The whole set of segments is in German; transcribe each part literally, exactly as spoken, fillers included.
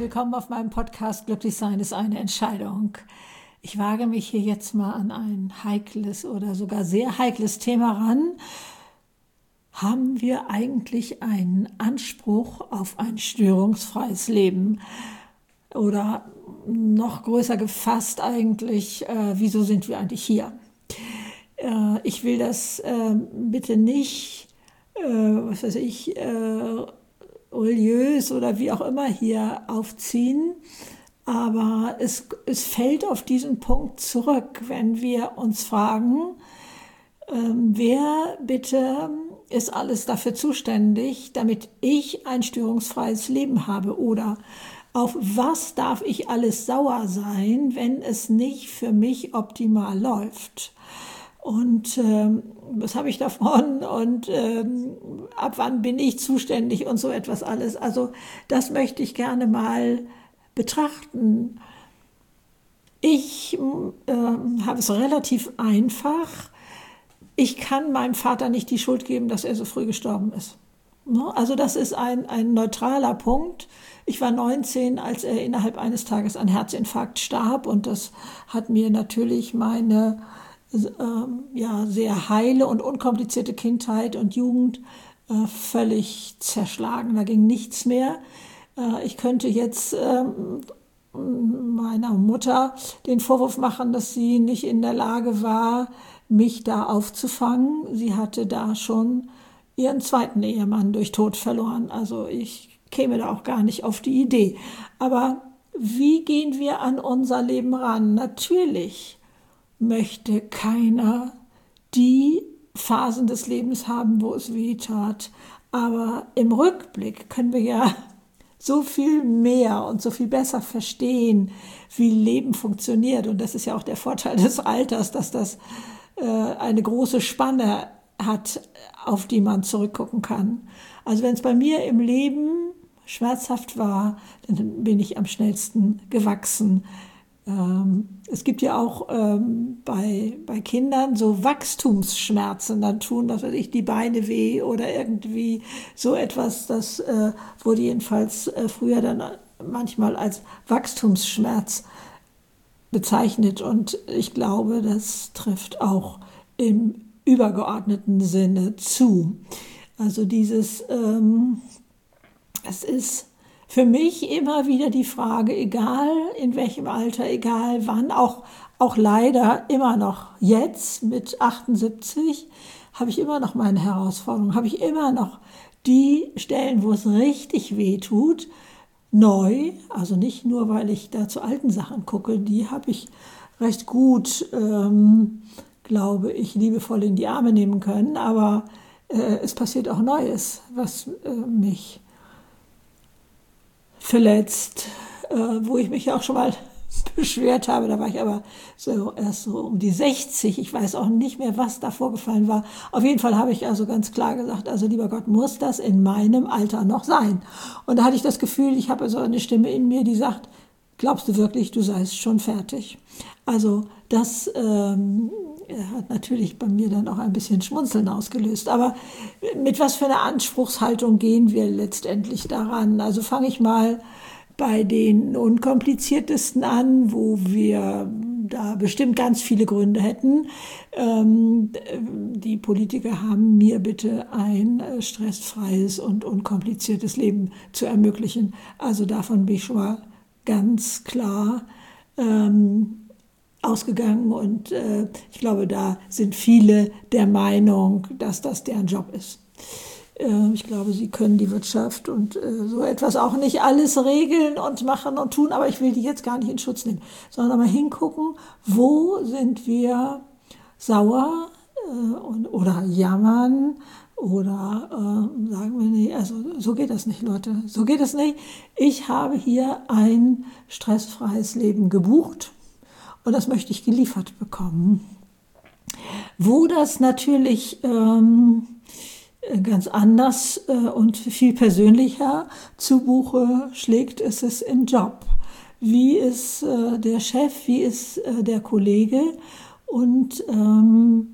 willkommen auf meinem Podcast Glücklich sein ist eine Entscheidung. Ich wage mich hier jetzt mal an ein heikles oder sogar sehr heikles Thema ran. Haben wir eigentlich einen Anspruch auf ein störungsfreies Leben? Oder noch größer gefasst eigentlich, äh, wieso sind wir eigentlich hier? Äh, ich will das äh, bitte nicht, äh, was weiß ich, äh, religiös oder wie auch immer hier aufziehen, aber es, es fällt auf diesen Punkt zurück, wenn wir uns fragen, ähm, wer bitte ist alles dafür zuständig, damit ich ein störungsfreies Leben habe, oder auf was darf ich alles sauer sein, wenn es nicht für mich optimal läuft? Und ähm, was habe ich davon und ähm, ab wann bin ich zuständig und so etwas alles. Also das möchte ich gerne mal betrachten. Ich äh, habe es relativ einfach. Ich kann meinem Vater nicht die Schuld geben, dass er so früh gestorben ist. Also das ist ein, ein neutraler Punkt. Ich war neunzehn, als er innerhalb eines Tages an Herzinfarkt starb, und das hat mir natürlich meine ähm, ja, sehr heile und unkomplizierte Kindheit und Jugend äh, völlig zerschlagen. Da ging nichts mehr. Äh, ich könnte jetzt ähm, meiner Mutter den Vorwurf machen, dass sie nicht in der Lage war, mich da aufzufangen. Sie hatte da schon ihren zweiten Ehemann durch Tod verloren. Also ich käme da auch gar nicht auf die Idee. Aber wie gehen wir an unser Leben ran? Natürlich möchte keiner die Phasen des Lebens haben, wo es weh tat. Aber im Rückblick können wir ja so viel mehr und so viel besser verstehen, wie Leben funktioniert. Und das ist ja auch der Vorteil des Alters, dass das äh, eine große Spanne hat, auf die man zurückgucken kann. Also wenn es bei mir im Leben schmerzhaft war, dann bin ich am schnellsten gewachsen. Ähm, es gibt ja auch ähm, bei, bei Kindern so Wachstumsschmerzen, dann tun, was weiß ich, die Beine weh oder irgendwie so etwas. Das äh, wurde jedenfalls äh, früher dann manchmal als Wachstumsschmerz bezeichnet, und ich glaube, das trifft auch im übergeordneten Sinne zu. Also dieses, ähm, es ist für mich immer wieder die Frage, egal in welchem Alter, egal wann, auch, auch leider immer noch jetzt mit achtundsiebzig, habe ich immer noch meine Herausforderungen, habe ich immer noch die Stellen, wo es richtig weh tut, neu, also nicht nur, weil ich da zu alten Sachen gucke, die habe ich recht gut, ähm, glaube ich, liebevoll in die Arme nehmen können, aber äh, es passiert auch Neues, was äh, mich verletzt, äh, wo ich mich auch schon mal beschwert habe. Da war ich aber so erst so um die sechzig. Ich weiß auch nicht mehr, was da vorgefallen war. Auf jeden Fall habe ich also ganz klar gesagt, also lieber Gott, muss das in meinem Alter noch sein? Und da hatte ich das Gefühl, ich habe so eine Stimme in mir, die sagt, glaubst du wirklich, du seist schon fertig? Also das ähm, hat natürlich bei mir dann auch ein bisschen Schmunzeln ausgelöst. Aber mit was für einer Anspruchshaltung gehen wir letztendlich daran? Also fange ich mal bei den unkompliziertesten an, wo wir da bestimmt ganz viele Gründe hätten. Ähm, die Politiker haben mir bitte ein stressfreies und unkompliziertes Leben zu ermöglichen. Also davon bin ich schon mal ganz klar ähm, ausgegangen, und äh, ich glaube, da sind viele der Meinung, dass das deren Job ist. Äh, ich glaube, sie können die Wirtschaft und äh, so etwas auch nicht alles regeln und machen und tun, aber ich will die jetzt gar nicht in Schutz nehmen, sondern mal hingucken, wo sind wir sauer äh, und, oder jammern oder äh, sagen wir, nee, also so geht das nicht, Leute, so geht das nicht. Ich habe hier ein stressfreies Leben gebucht. Und das möchte ich geliefert bekommen. Wo das natürlich ähm, ganz anders äh, und viel persönlicher zu Buche schlägt, ist es im Job. Wie ist äh, der Chef, wie ist äh, der Kollege? Und ähm,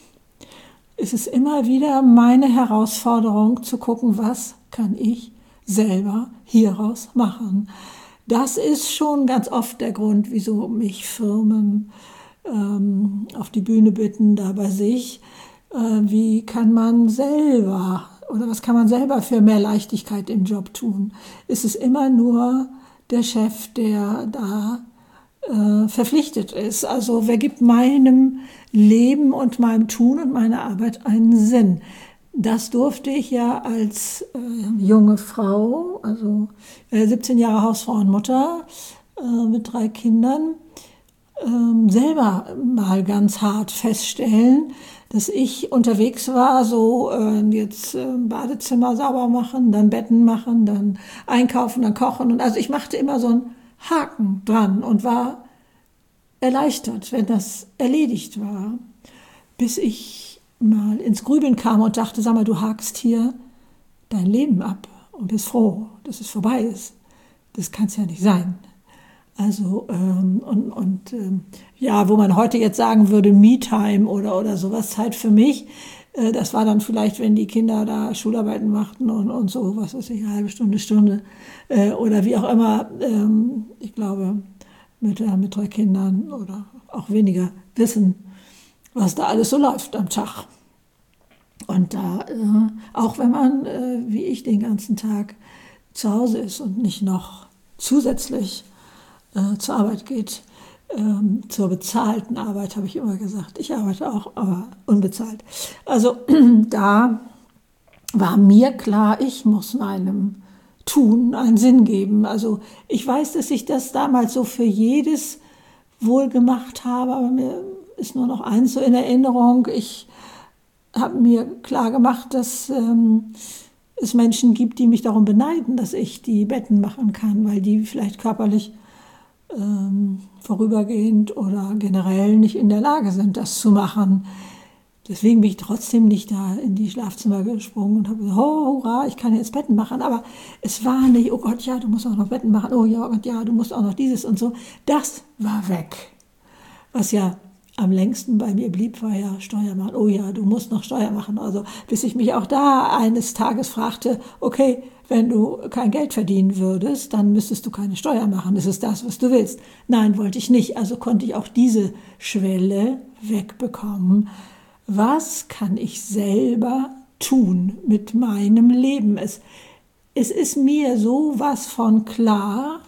es ist immer wieder meine Herausforderung zu gucken, was kann ich selber hieraus machen. Das ist schon ganz oft der Grund, wieso mich Firmen ähm, auf die Bühne bitten, da bei sich. Äh, wie kann man selber oder was kann man selber für mehr Leichtigkeit im Job tun? Ist es immer nur der Chef, der da äh, verpflichtet ist? Also wer gibt meinem Leben und meinem Tun und meiner Arbeit einen Sinn? Das durfte ich ja als äh, junge Frau, also äh, siebzehn Jahre Hausfrau und Mutter äh, mit drei Kindern, äh, selber mal ganz hart feststellen, dass ich unterwegs war, so äh, jetzt äh, Badezimmer sauber machen, dann Betten machen, dann einkaufen, dann kochen. Und also ich machte immer so einen Haken dran und war erleichtert, wenn das erledigt war, bis ich mal ins Grübeln kam und dachte, sag mal, du hakst hier dein Leben ab und bist froh, dass es vorbei ist. Das kann es ja nicht sein. Also, ähm, und, und ähm, ja, wo man heute jetzt sagen würde, Me-Time oder, oder sowas, Zeit für mich, äh, das war dann vielleicht, wenn die Kinder da Schularbeiten machten und, und so, was weiß ich, eine halbe Stunde, Stunde äh, oder wie auch immer. Ähm, ich glaube, Mütter mit drei Kindern oder auch weniger wissen, was da alles so läuft am Tag. Und da, äh, auch wenn man, äh, wie ich, den ganzen Tag zu Hause ist und nicht noch zusätzlich äh, zur Arbeit geht, ähm, zur bezahlten Arbeit, habe ich immer gesagt. Ich arbeite auch, aber unbezahlt. Also da war mir klar, ich muss meinem Tun einen Sinn geben. Also ich weiß, dass ich das damals so für jedes wohl gemacht habe, aber mir ist nur noch eins so in Erinnerung. Ich habe mir klar gemacht, dass ähm, es Menschen gibt, die mich darum beneiden, dass ich die Betten machen kann, weil die vielleicht körperlich ähm, vorübergehend oder generell nicht in der Lage sind, das zu machen. Deswegen bin ich trotzdem nicht da in die Schlafzimmer gesprungen und habe gesagt, oh, hurra, ich kann jetzt Betten machen. Aber es war nicht, oh Gott, ja, du musst auch noch Betten machen. Oh ja, Gott, ja, du musst auch noch dieses und so. Das war weg. Was ja am längsten bei mir blieb, war ja Steuer machen. Oh ja, du musst noch Steuer machen. Also bis ich mich auch da eines Tages fragte, okay, wenn du kein Geld verdienen würdest, dann müsstest du keine Steuer machen. Das ist das, was du willst. Nein, wollte ich nicht. Also konnte ich auch diese Schwelle wegbekommen. Was kann ich selber tun mit meinem Leben? Es, es ist mir sowas von klar,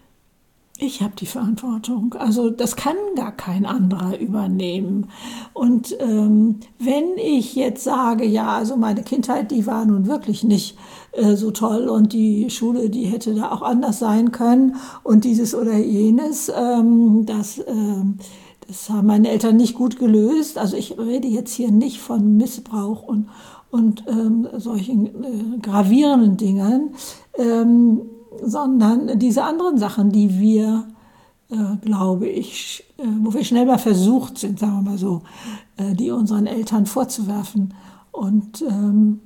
ich habe die Verantwortung. Also das kann gar kein anderer übernehmen. Und ähm, wenn ich jetzt sage, ja, also meine Kindheit, die war nun wirklich nicht äh, so toll und die Schule, die hätte da auch anders sein können und dieses oder jenes, ähm, das, ähm, das haben meine Eltern nicht gut gelöst. Also ich rede jetzt hier nicht von Missbrauch und, und ähm, solchen äh, gravierenden Dingen, ähm, sondern diese anderen Sachen, die wir, äh, glaube ich, äh, wo wir schnell mal versucht sind, sagen wir mal so, äh, die unseren Eltern vorzuwerfen. Und ähm,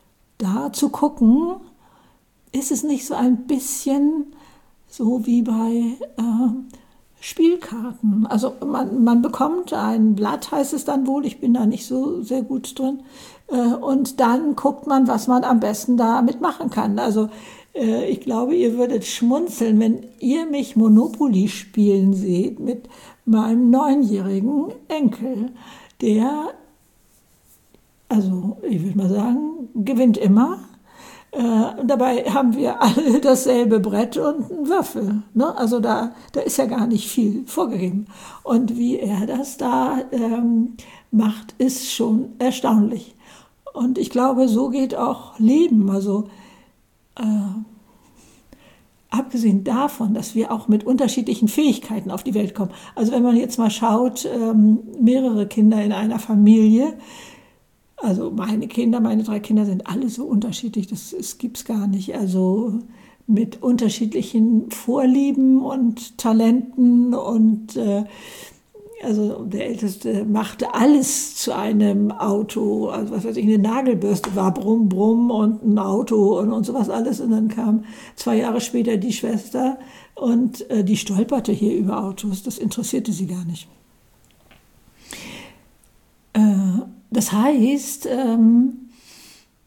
da zu gucken, ist es nicht so ein bisschen so wie bei äh, Spielkarten. Also man, man bekommt ein Blatt, heißt es dann wohl, ich bin da nicht so sehr gut drin, äh, und dann guckt man, was man am besten damit machen kann. Also ich glaube, ihr würdet schmunzeln, wenn ihr mich Monopoly spielen seht mit meinem neunjährigen Enkel. Der, also ich würde mal sagen, gewinnt immer. Äh, dabei haben wir alle dasselbe Brett und einen Würfel. Ne? Also da, da ist ja gar nicht viel vorgegeben. Und wie er das da ähm, macht, ist schon erstaunlich. Und ich glaube, so geht auch Leben. Also Äh, abgesehen davon, dass wir auch mit unterschiedlichen Fähigkeiten auf die Welt kommen. Also wenn man jetzt mal schaut, ähm, mehrere Kinder in einer Familie, also meine Kinder, meine drei Kinder sind alle so unterschiedlich, das, das gibt es gar nicht. Also mit unterschiedlichen Vorlieben und Talenten und äh, also der Älteste machte alles zu einem Auto, also was weiß ich, eine Nagelbürste war brumm, brumm und ein Auto und, und sowas alles. Und dann kam zwei Jahre später die Schwester und äh, die stolperte hier über Autos. Das interessierte sie gar nicht. Äh, das heißt, ähm,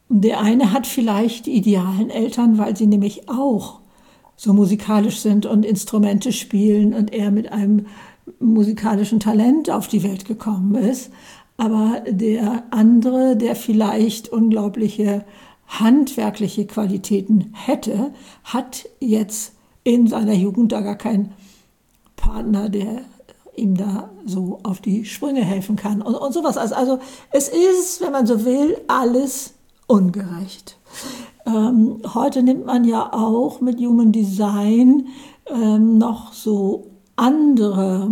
Der eine hat vielleicht die idealen Eltern, weil sie nämlich auch so musikalisch sind und Instrumente spielen und er mit einem musikalischen Talent auf die Welt gekommen ist. Aber der andere, der vielleicht unglaubliche handwerkliche Qualitäten hätte, hat jetzt in seiner Jugend da gar keinen Partner, der ihm da so auf die Sprünge helfen kann und, und sowas. Also, also es ist, wenn man so will, alles ungerecht. Ähm, heute nimmt man ja auch mit Human Design ähm, noch so andere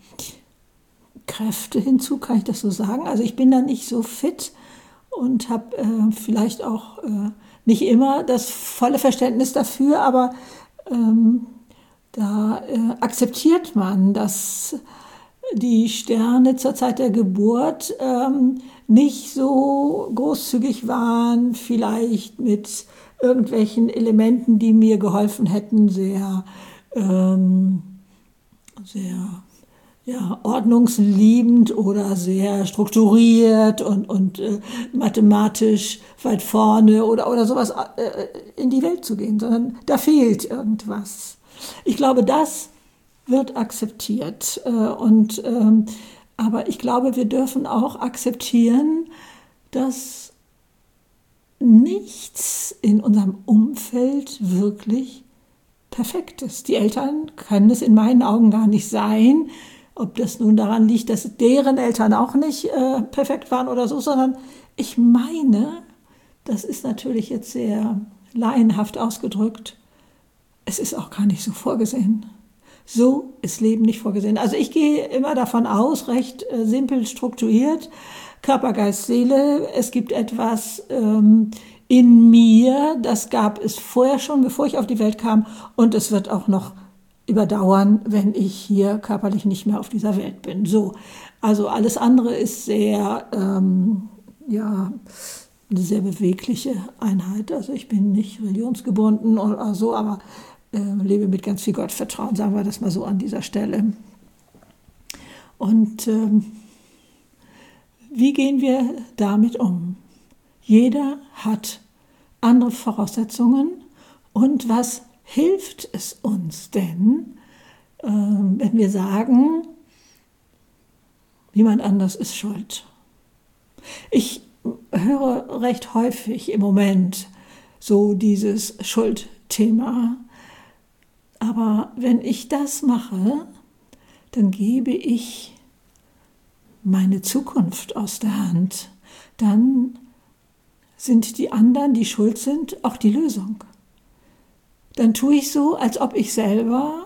Kräfte hinzu, kann ich das so sagen? Also ich bin da nicht so fit und habe äh, vielleicht auch äh, nicht immer das volle Verständnis dafür, aber ähm, da äh, akzeptiert man, dass die Sterne zur Zeit der Geburt ähm, nicht so großzügig waren, vielleicht mit irgendwelchen Elementen, die mir geholfen hätten, sehr, ähm, sehr ja, ordnungsliebend oder sehr strukturiert und, und äh, mathematisch weit vorne oder, oder sowas äh, in die Welt zu gehen, sondern da fehlt irgendwas. Ich glaube, das wird akzeptiert. Äh, und, ähm, aber ich glaube, wir dürfen auch akzeptieren, dass nichts in unserem Umfeld wirklich perfekt ist. Die Eltern können es in meinen Augen gar nicht sein, ob das nun daran liegt, dass deren Eltern auch nicht äh, perfekt waren oder so, sondern ich meine, das ist natürlich jetzt sehr laienhaft ausgedrückt, es ist auch gar nicht so vorgesehen. So ist Leben nicht vorgesehen. Also ich gehe immer davon aus, recht äh, simpel strukturiert, Körper, Geist, Seele, es gibt etwas ähm, in mir, das gab es vorher schon, bevor ich auf die Welt kam, und es wird auch noch überdauern, wenn ich hier körperlich nicht mehr auf dieser Welt bin. So, also alles andere ist sehr, ähm, ja, eine sehr bewegliche Einheit. Also ich bin nicht religionsgebunden oder so, aber äh, lebe mit ganz viel Gottvertrauen, sagen wir das mal so an dieser Stelle. Und ähm, wie gehen wir damit um? Jeder hat andere Voraussetzungen und was hilft es uns denn, äh, wenn wir sagen, jemand anders ist schuld? Ich höre recht häufig im Moment so dieses Schuldthema. Aber wenn ich das mache, dann gebe ich meine Zukunft aus der Hand. Dann sind die anderen, die schuld sind, auch die Lösung. Dann tue ich so, als ob ich selber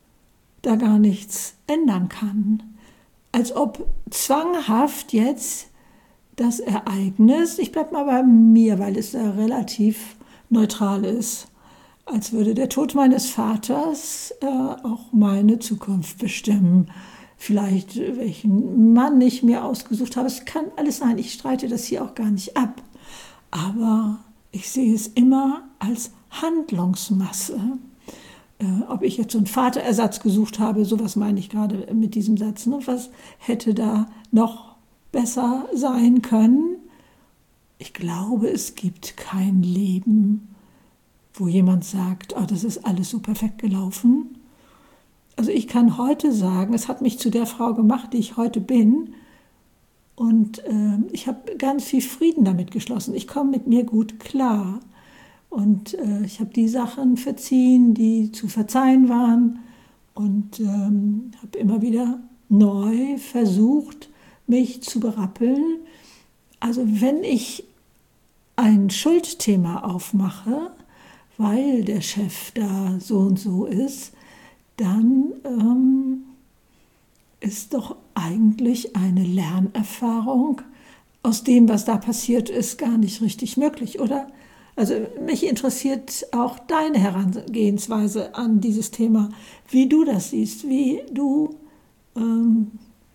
da gar nichts ändern kann. Als ob zwanghaft jetzt das Ereignis, ich bleibe mal bei mir, weil es ja relativ neutral ist, als würde der Tod meines Vaters äh, auch meine Zukunft bestimmen. Vielleicht welchen Mann ich mir ausgesucht habe. Es kann alles sein, ich streite das hier auch gar nicht ab. Aber ich sehe es immer als Handlungsmasse. Äh, ob ich jetzt so einen Vaterersatz gesucht habe, sowas meine ich gerade mit diesem Satz. Ne? Was hätte da noch besser sein können? Ich glaube, es gibt kein Leben, wo jemand sagt, oh, das ist alles so perfekt gelaufen. Also ich kann heute sagen, es hat mich zu der Frau gemacht, die ich heute bin. Und äh, ich habe ganz viel Frieden damit geschlossen. Ich komme mit mir gut klar. Und äh, ich habe die Sachen verziehen, die zu verzeihen waren. Und ähm, habe immer wieder neu versucht, mich zu berappeln. Also wenn ich ein Schuldthema aufmache, weil der Chef da so und so ist, dann ähm, ist doch eigentlich eine Lernerfahrung aus dem, was da passiert ist, gar nicht richtig möglich, oder? Also mich interessiert auch deine Herangehensweise an dieses Thema, wie du das siehst, wie du ähm,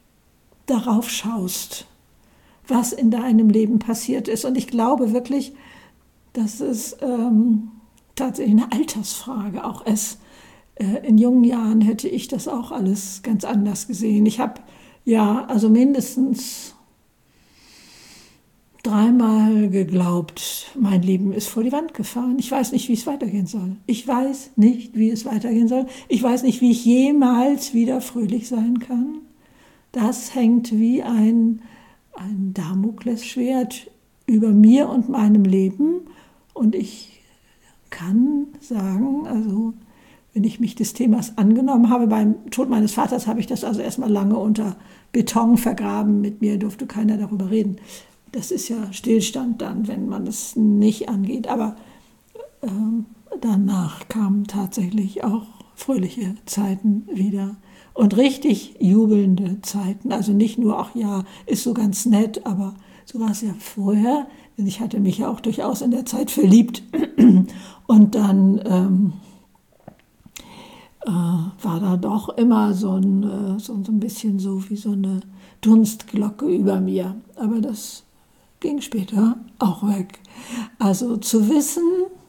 darauf schaust, was in deinem Leben passiert ist. Und ich glaube wirklich, dass es ähm, tatsächlich eine Altersfrage auch ist. In jungen Jahren hätte ich das auch alles ganz anders gesehen. Ich habe ja also mindestens dreimal geglaubt, mein Leben ist vor die Wand gefahren. Ich weiß nicht, wie es weitergehen soll. Ich weiß nicht, wie es weitergehen soll. Ich weiß nicht, wie ich jemals wieder fröhlich sein kann. Das hängt wie ein, ein Damoklesschwert über mir und meinem Leben. Und ich kann sagen, also wenn ich mich des Themas angenommen habe, beim Tod meines Vaters habe ich das also erstmal lange unter Beton vergraben. Mit mir durfte keiner darüber reden. Das ist ja Stillstand dann, wenn man es nicht angeht. Aber äh, danach kamen tatsächlich auch fröhliche Zeiten wieder und richtig jubelnde Zeiten. Also nicht nur, ach ja, ist so ganz nett, aber so war es ja vorher. Denn ich hatte mich ja auch durchaus in der Zeit verliebt. Und dann ähm, äh, war da doch immer so ein, äh, so, so ein bisschen so wie so eine Dunstglocke über mir. Aber das ging später auch weg. Also zu wissen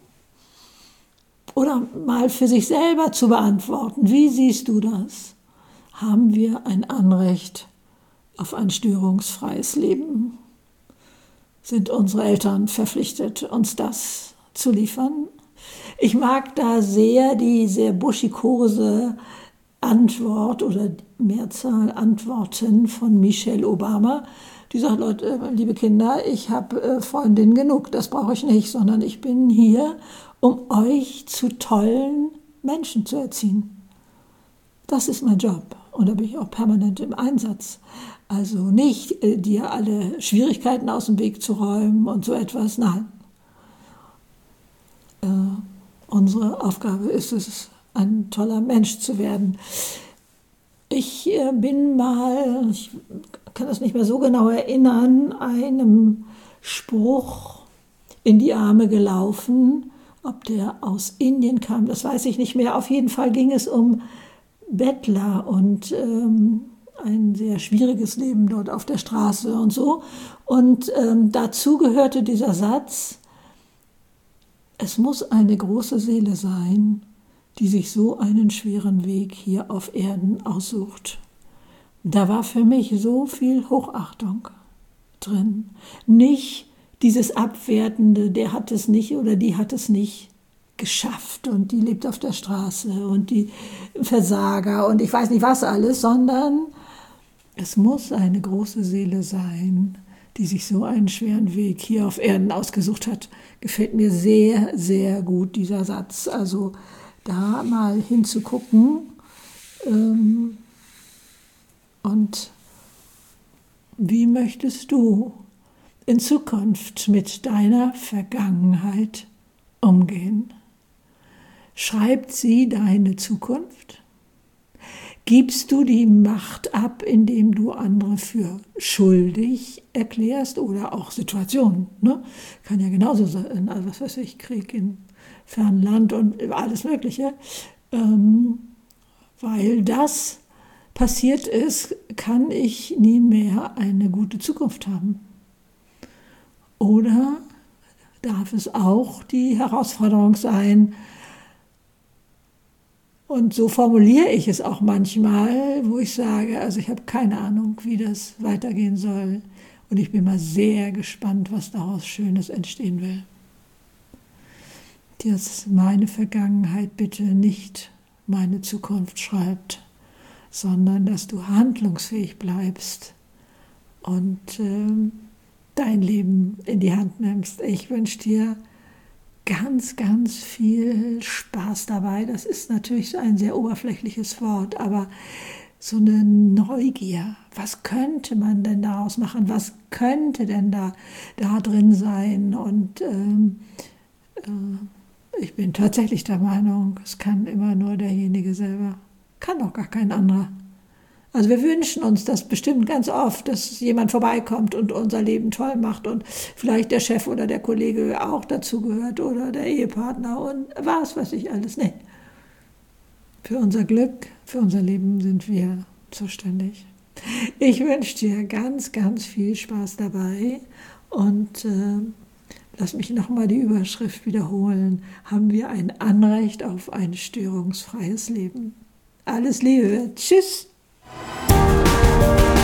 oder mal für sich selber zu beantworten, wie siehst du das? Haben wir ein Anrecht auf ein störungsfreies Leben? Sind unsere Eltern verpflichtet, uns das zu liefern? Ich mag da sehr die sehr buschikose Antwort oder Mehrzahl Antworten von Michelle Obama. Die sagt, Leute, liebe Kinder, ich habe äh, Freundinnen genug, das brauche ich nicht, sondern ich bin hier, um euch zu tollen Menschen zu erziehen. Das ist mein Job und da bin ich auch permanent im Einsatz. Also nicht äh, dir alle Schwierigkeiten aus dem Weg zu räumen und so etwas, nein. Äh, unsere Aufgabe ist es, ein toller Mensch zu werden. Ich äh, bin mal, ich kann das nicht mehr so genau erinnern, einem Spruch in die Arme gelaufen. Ob der aus Indien kam, das weiß ich nicht mehr. Auf jeden Fall ging es um Bettler und ähm, ein sehr schwieriges Leben dort auf der Straße und so. Und ähm, dazu gehörte dieser Satz, es muss eine große Seele sein, die sich so einen schweren Weg hier auf Erden aussucht. Da war für mich so viel Hochachtung drin. Nicht dieses Abwertende, der hat es nicht oder die hat es nicht geschafft und die lebt auf der Straße und die Versager und ich weiß nicht was alles, sondern es muss eine große Seele sein, die sich so einen schweren Weg hier auf Erden ausgesucht hat. Gefällt mir sehr, sehr gut, dieser Satz. Also da mal hinzugucken ähm, und wie möchtest du in Zukunft mit deiner Vergangenheit umgehen? Schreibt sie deine Zukunft? Gibst du die Macht ab, indem du andere für schuldig erklärst oder auch Situationen? Ne? Kann ja genauso sein, also was weiß ich, Krieg in fernen Land und alles Mögliche. Ähm, weil das passiert ist, kann ich nie mehr eine gute Zukunft haben. Oder darf es auch die Herausforderung sein, und so formuliere ich es auch manchmal, wo ich sage, also ich habe keine Ahnung, wie das weitergehen soll. Und ich bin mal sehr gespannt, was daraus Schönes entstehen will. Dass meine Vergangenheit bitte nicht meine Zukunft schreibt, sondern dass du handlungsfähig bleibst und äh, dein Leben in die Hand nimmst. Ich wünsche dir ganz, ganz viel Spaß dabei. Das ist natürlich so ein sehr oberflächliches Wort, aber so eine Neugier. Was könnte man denn daraus machen? Was könnte denn da, da drin sein? Und ähm, äh, ich bin tatsächlich der Meinung, es kann immer nur derjenige selber. Kann auch gar kein anderer. Also wir wünschen uns das bestimmt ganz oft, dass jemand vorbeikommt und unser Leben toll macht und vielleicht der Chef oder der Kollege auch dazu gehört oder der Ehepartner und was weiß ich alles. Nee. Für unser Glück, für unser Leben sind wir zuständig. Ich wünsche dir ganz, ganz viel Spaß dabei und äh, lass mich nochmal die Überschrift wiederholen. Haben wir ein Anrecht auf ein störungsfreies Leben? Alles Liebe. Tschüss.